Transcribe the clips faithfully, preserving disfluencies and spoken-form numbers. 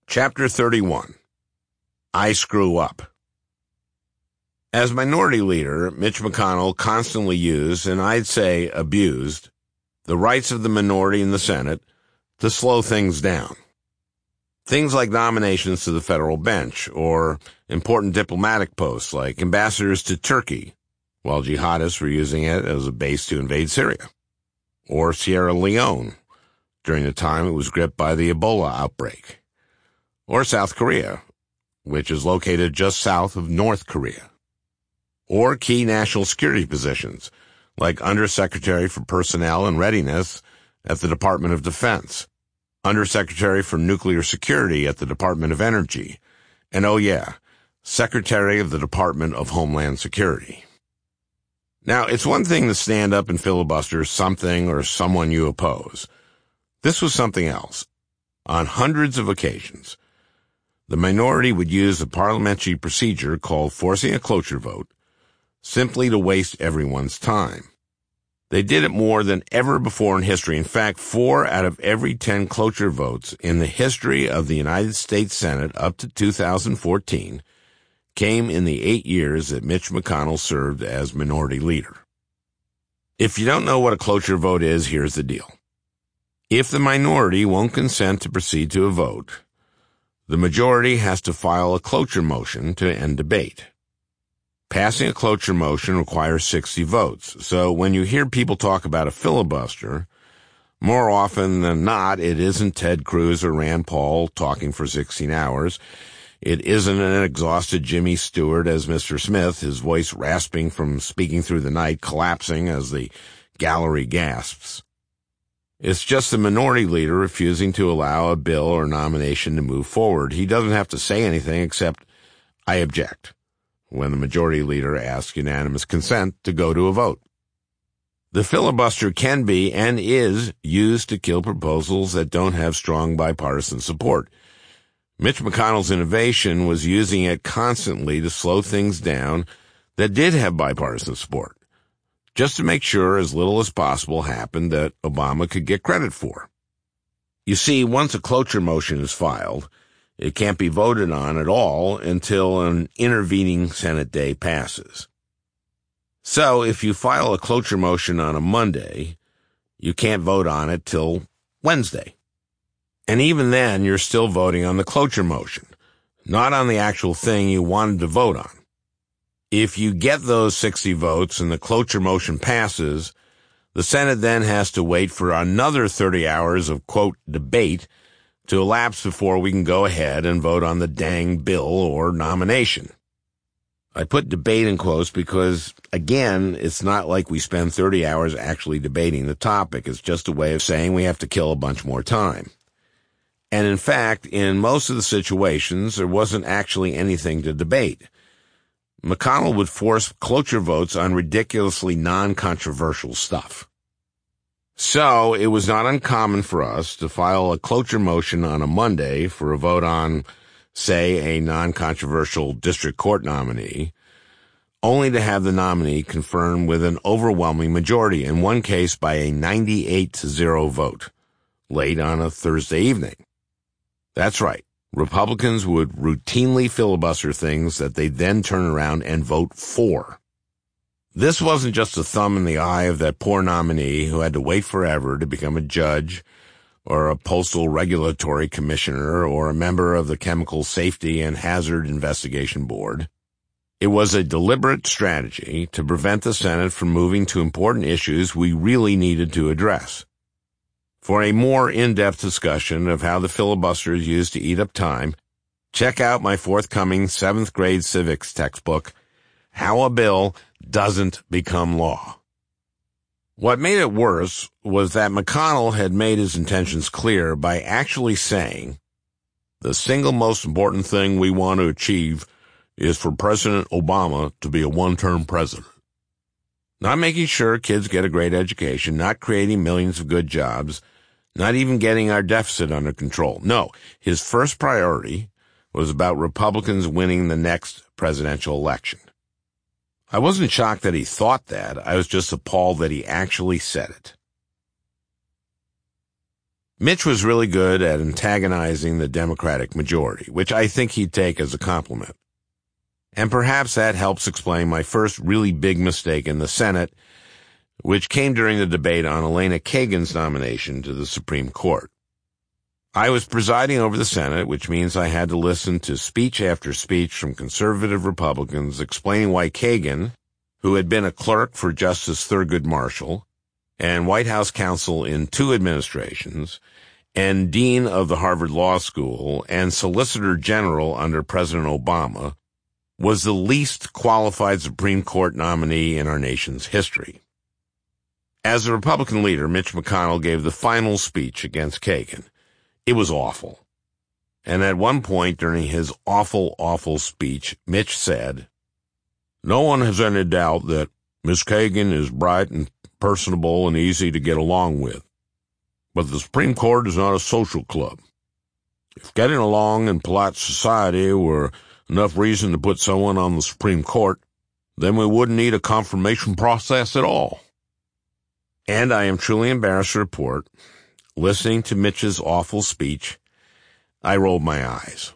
Chapter thirty-one. I Screw Up. As Minority Leader, Mitch McConnell constantly used, and I'd say abused, the rights of the minority in the Senate to slow things down. Things like nominations to the federal bench, or important diplomatic posts like ambassadors to Turkey, while jihadists were using it as a base to invade Syria, or Sierra Leone, during the time it was gripped by the Ebola outbreak, or South Korea, which is located just south of North Korea, or key national security positions, like Undersecretary for Personnel and Readiness at the Department of Defense, Undersecretary for Nuclear Security at the Department of Energy, and oh yeah, Secretary of the Department of Homeland Security. Now, it's one thing to stand up and filibuster something or someone you oppose. This was something else. On hundreds of occasions, the minority would use a parliamentary procedure called forcing a cloture vote simply to waste everyone's time. They did it more than ever before in history. In fact, four out of every ten cloture votes in the history of the United States Senate up to two thousand fourteen came in the eight years that Mitch McConnell served as minority leader. If you don't know what a cloture vote is, here's the deal. If the minority won't consent to proceed to a vote, the majority has to file a cloture motion to end debate. Passing a cloture motion requires sixty votes, so when you hear people talk about a filibuster, more often than not, it isn't Ted Cruz or Rand Paul talking for sixteen hours. It isn't an exhausted Jimmy Stewart as Mister Smith, his voice rasping from speaking through the night, collapsing as the gallery gasps. It's just the minority leader refusing to allow a bill or nomination to move forward. He doesn't have to say anything except, "I object," when the majority leader asks unanimous consent to go to a vote. The filibuster can be and is used to kill proposals that don't have strong bipartisan support. Mitch McConnell's innovation was using it constantly to slow things down that did have bipartisan support, just to make sure as little as possible happened that Obama could get credit for. You see, once a cloture motion is filed, it can't be voted on at all until an intervening Senate day passes. So if you file a cloture motion on a Monday, you can't vote on it till Wednesday. And even then, you're still voting on the cloture motion, not on the actual thing you wanted to vote on. If you get those sixty votes and the cloture motion passes, the Senate then has to wait for another thirty hours of, quote, debate to elapse before we can go ahead and vote on the dang bill or nomination. I put debate in quotes because, again, it's not like we spend thirty hours actually debating the topic. It's just a way of saying we have to kill a bunch more time. And in fact, in most of the situations, there wasn't actually anything to debate. McConnell would force cloture votes on ridiculously non-controversial stuff. So it was not uncommon for us to file a cloture motion on a Monday for a vote on, say, a non-controversial district court nominee, only to have the nominee confirmed with an overwhelming majority, in one case by a ninety-eight to zero vote, late on a Thursday evening. That's right. Republicans would routinely filibuster things that they'd then turn around and vote for. This wasn't just a thumb in the eye of that poor nominee who had to wait forever to become a judge or a postal regulatory commissioner or a member of the Chemical Safety and Hazard Investigation Board. It was a deliberate strategy to prevent the Senate from moving to important issues we really needed to address. For a more in-depth discussion of how the filibuster is used to eat up time, check out my forthcoming seventh grade civics textbook, How a Bill Doesn't Become Law. What made it worse was that McConnell had made his intentions clear by actually saying, "The single most important thing we want to achieve is for President Obama to be a one-term president." Not making sure kids get a great education, not creating millions of good jobs, not even getting our deficit under control. No, his first priority was about Republicans winning the next presidential election. I wasn't shocked that he thought that. I was just appalled that he actually said it. Mitch was really good at antagonizing the Democratic majority, which I think he'd take as a compliment. And perhaps that helps explain my first really big mistake in the Senate, which came during the debate on Elena Kagan's nomination to the Supreme Court. I was presiding over the Senate, which means I had to listen to speech after speech from conservative Republicans explaining why Kagan, who had been a clerk for Justice Thurgood Marshall and White House counsel in two administrations, and dean of the Harvard Law School and Solicitor General under President Obama, was the least qualified Supreme Court nominee in our nation's history. As the Republican leader, Mitch McConnell gave the final speech against Kagan. It was awful. And at one point during his awful, awful speech, Mitch said, "No one has any doubt that Miz Kagan is bright and personable and easy to get along with. But the Supreme Court is not a social club. If getting along in polite society were enough reason to put someone on the Supreme Court, then we wouldn't need a confirmation process at all." And I am truly embarrassed to report, listening to Mitch's awful speech, I rolled my eyes.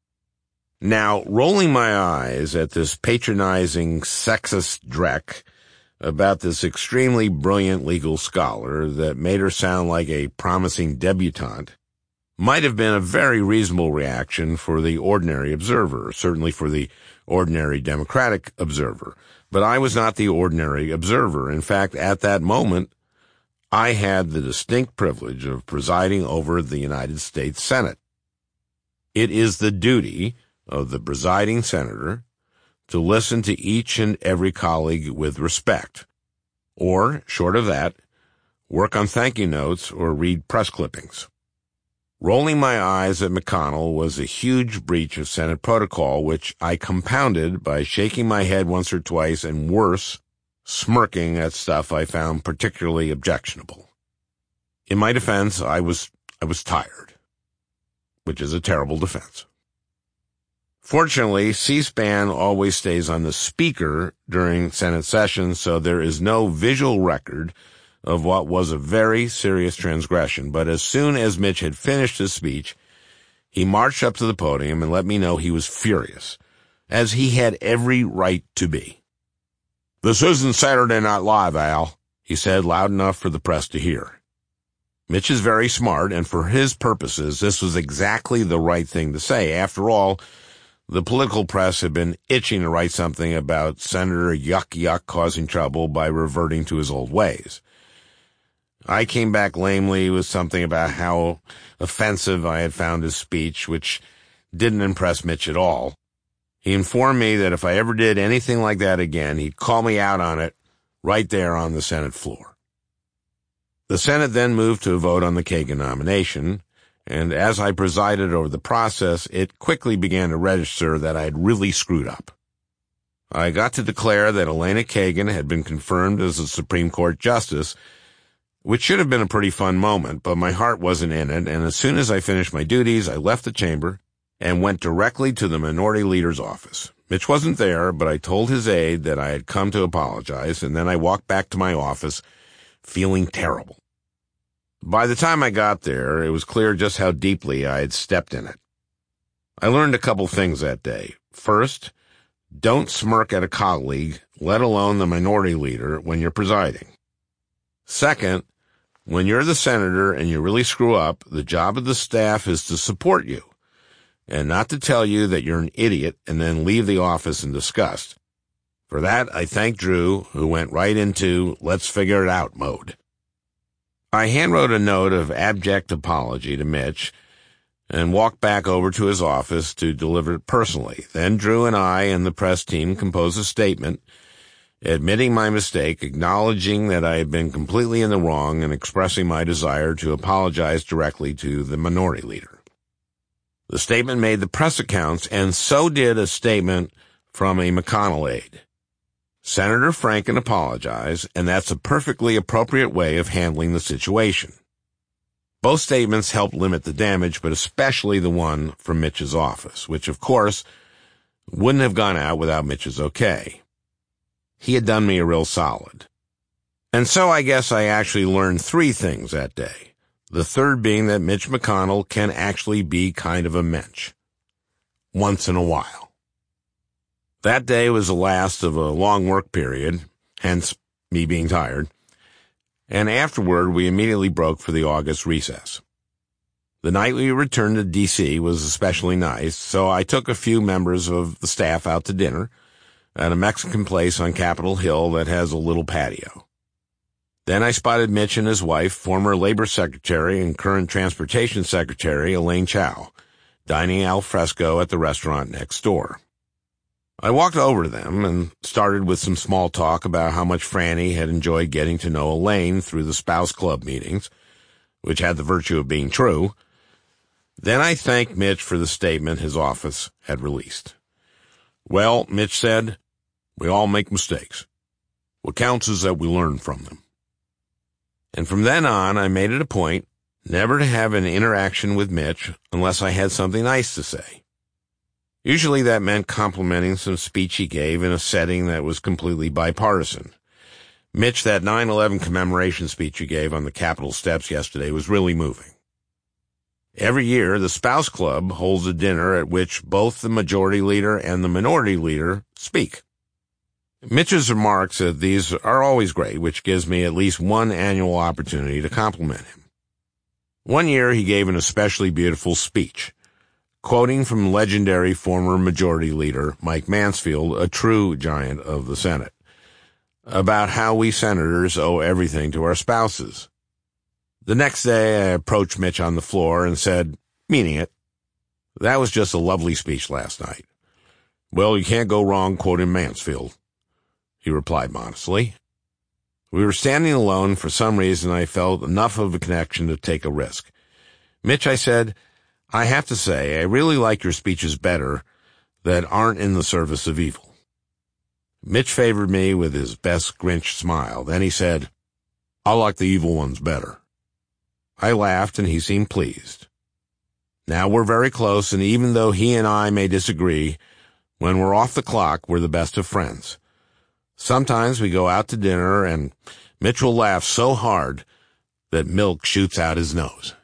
Now, rolling my eyes at this patronizing, sexist dreck about this extremely brilliant legal scholar that made her sound like a promising debutante might have been a very reasonable reaction for the ordinary observer, certainly for the ordinary Democratic observer. But I was not the ordinary observer. In fact, at that moment, I had the distinct privilege of presiding over the United States Senate. It is the duty of the presiding senator to listen to each and every colleague with respect, or, short of that, work on thank you notes or read press clippings. Rolling my eyes at McConnell was a huge breach of Senate protocol, which I compounded by shaking my head once or twice and, worse, smirking at stuff I found particularly objectionable. In my defense, I was I was tired, which is a terrible defense. Fortunately, C-SPAN always stays on the speaker during Senate sessions, so there is no visual record of what was a very serious transgression. But as soon as Mitch had finished his speech, he marched up to the podium and let me know he was furious, as he had every right to be. "This isn't Saturday Night Live, Al," he said loud enough for the press to hear. Mitch is very smart, and for his purposes, this was exactly the right thing to say. After all, the political press had been itching to write something about Senator Yuck Yuck causing trouble by reverting to his old ways. I came back lamely with something about how offensive I had found his speech, which didn't impress Mitch at all. He informed me that if I ever did anything like that again, he'd call me out on it right there on the Senate floor. The Senate then moved to a vote on the Kagan nomination, and as I presided over the process, it quickly began to register that I had really screwed up. I got to declare that Elena Kagan had been confirmed as a Supreme Court justice, which should have been a pretty fun moment, but my heart wasn't in it, and as soon as I finished my duties, I left the chamber and went directly to the minority leader's office. Mitch wasn't there, but I told his aide that I had come to apologize, and then I walked back to my office feeling terrible. By the time I got there, it was clear just how deeply I had stepped in it. I learned a couple things that day. First, don't smirk at a colleague, let alone the minority leader, when you're presiding. Second, when you're the senator and you really screw up, the job of the staff is to support you, and not to tell you that you're an idiot and then leave the office in disgust. For that, I thank Drew, who went right into let's figure it out mode. I handwrote a note of abject apology to Mitch and walked back over to his office to deliver it personally. Then Drew and I and the press team composed a statement admitting my mistake, acknowledging that I had been completely in the wrong, and expressing my desire to apologize directly to the minority leader. The statement made the press accounts, and so did a statement from a McConnell aide. Senator Franken apologized, and that's a perfectly appropriate way of handling the situation. Both statements helped limit the damage, but especially the one from Mitch's office, which, of course, wouldn't have gone out without Mitch's okay. He had done me a real solid. And so I guess I actually learned three things that day. The third being that Mitch McConnell can actually be kind of a mensch. Once in a while. That day was the last of a long work period, hence me being tired, and afterward we immediately broke for the August recess. The night we returned to D C was especially nice, so I took a few members of the staff out to dinner at a Mexican place on Capitol Hill that has a little patio. Then I spotted Mitch and his wife, former Labor Secretary and current Transportation Secretary Elaine Chao, dining al fresco at the restaurant next door. I walked over to them and started with some small talk about how much Franny had enjoyed getting to know Elaine through the spouse club meetings, which had the virtue of being true. Then I thanked Mitch for the statement his office had released. Well, Mitch said, we all make mistakes. What counts is that we learn from them. And from then on, I made it a point never to have an interaction with Mitch unless I had something nice to say. Usually that meant complimenting some speech he gave in a setting that was completely bipartisan. Mitch, that nine eleven commemoration speech he gave on the Capitol steps yesterday was really moving. Every year, the Spouse Club holds a dinner at which both the majority leader and the minority leader speak. Mitch's remarks at these are always great, which gives me at least one annual opportunity to compliment him. One year, he gave an especially beautiful speech, quoting from legendary former majority leader Mike Mansfield, a true giant of the Senate, about how we senators owe everything to our spouses. The next day, I approached Mitch on the floor and said, meaning it, that was just a lovely speech last night. Well, you can't go wrong quoting Mansfield, he replied modestly. We were standing alone. For some reason, I felt enough of a connection to take a risk. Mitch, I said, I have to say, I really like your speeches better that aren't in the service of evil. Mitch favored me with his best Grinch smile. Then he said, I like the evil ones better. I laughed, and he seemed pleased. Now we're very close, and even though he and I may disagree, when we're off the clock, we're the best of friends. Sometimes we go out to dinner, and Mitch will laugh so hard that milk shoots out his nose.